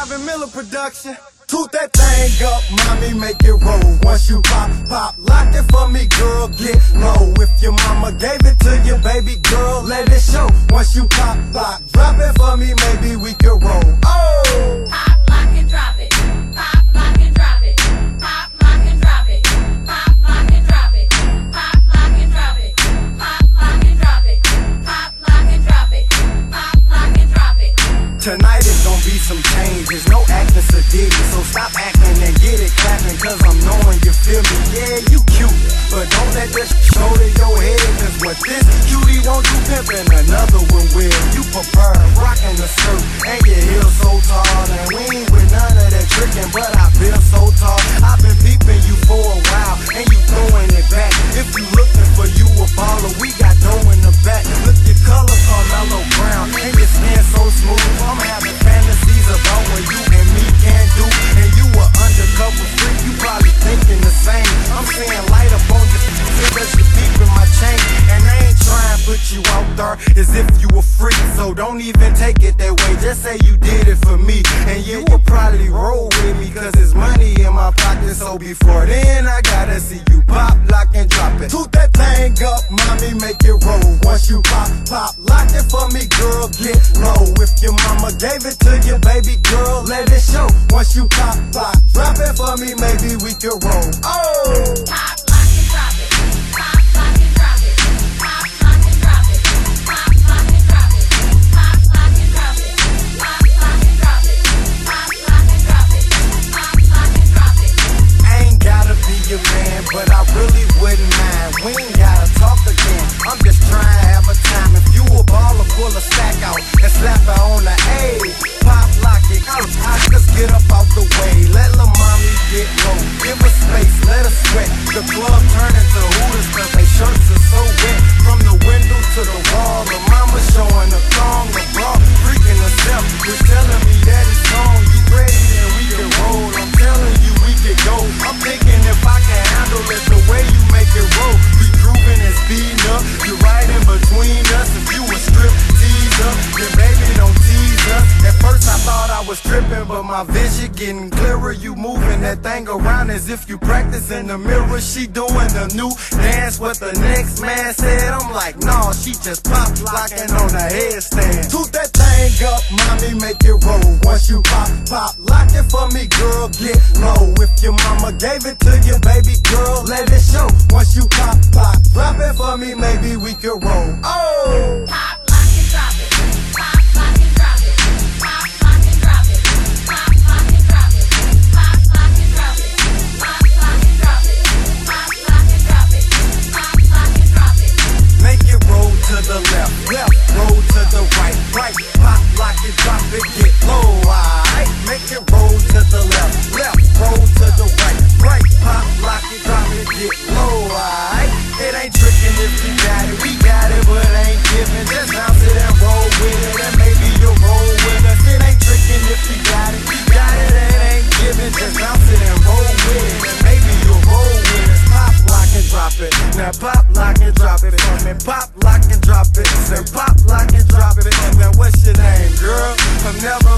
Calvin Miller production. Toot that thing up, mommy, make it roll. Once you pop, lock it for me, girl, get low. If your mama gave it to you, baby girl, let it show. Once you pop, drop it for me, maybe we can roll. Oh! Pop, lock, and drop it. Pop, lock, and drop it. Pop, lock, and drop it. Pop, lock, and drop it. Pop, lock, and drop it. Pop, lock, and drop it. Pop, lock, and drop it. Pop, lock, and drop it. Tonight is gonna be some changes, no acting seditious, so stop acting and get it clapping, cause I'm knowing you feel me. Yeah, you cute, but don't let this go to your head, cause what this cutie won't do, pimpin' another one will. You prefer rockin' the skirt and your heels so tall, and we ain't with none of that trickin', but I feel so tall. I've been peeping you for a while, and you throwing it back. If you looking for you a baller, we got dough in the back. Look, your color Carmelo Brown, and your skin so smooth. I'm having fantasies about what you and me can do, and you a undercover freak, you probably thinking the same. I'm saying light up on your that you peeping my chain, and I ain't trying to put you out there as if you a freak, so don't even take it that way, just say you did it for me, and you will probably roll with me, cause there's money in my pocket, so before then I gotta see you pop, lock, and drop it. Toot that thing up, mommy, make it roll. Once you pop, lock it for me, girl, get low. If your mama gave it to you, baby girl, let it show. Once you pop, drop it for me, maybe we can roll. Oh! Pop, lock, and drop it. Pop, lock, and drop it. Pop, lock, and drop it. Pop, lock, and drop it. Pop, lock, and drop it. Pop, lock, and drop it. Pop, lock, and drop it. Pop, lock, and drop it. I ain't gotta be your man, but I really wouldn't mind. We ain't gotta talk again, I'm just trying to have a time. If you a baller, pull a stack out and slap it on the A. Pop, lock it, I just get up out the way. Let lil' mommy get low, give her space, let her sweat. The club turn into hooters cause they shirts are so wet. From the window to the wall, the mama showing the thong, the bra freaking herself. You're telling me that it's on, you ready then we can roll. I'm telling you we can go, I'm thinking if I can handle it the way you make it roll. We grooving and speeding up, you're right in between us. If you a strip teaser, then baby don't tease us. At first I thought I was tripping, but my vision getting clearer. You moving that thing around as if you practice in the mirror. She doing a new dance, what the next man said. I'm like, nah, she just pop locking on the headstand. Toot that thing up, mommy, make it roll. Once you pop, lock it for me, girl, get low. If your mama gave it to you, baby girl, let it show. Once you pop, drop it for me, maybe we can roll. Oh! Pop, lock, and drop it. Pop, lock, and drop it. Pop, lock, and drop it. Pop, lock, and drop it. Pop, lock, and drop it. Pop, lock, and drop it. Pop, lock, and drop it. Pop, lock, and drop it. Make it roll to the left, roll to the right, pop, lock it, drop it, get low, alright. Make it roll to the left, roll to the right, pop, lock it, drop it, get low, alright. It ain't tricking if you got it, we got it, but ain't giving. Just bounce it and roll with it, and maybe you'll roll with us. It ain't tricking if you got it, we got it, and ain't giving. Just bounce it and roll with it, and maybe you'll roll with us. Pop, lock, and drop it. Now pop, lock, and drop it for me. Pop, lock, and drop it. Then pop, lock, and drop it. Now what's your name, girl? Never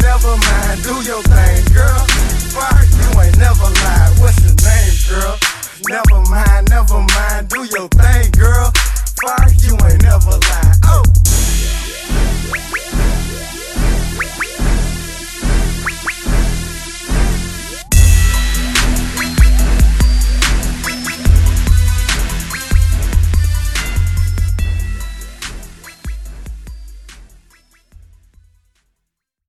mind, do your thing, girl. Fire, you ain't never lied. What's your name, girl? Never mind, do your thing.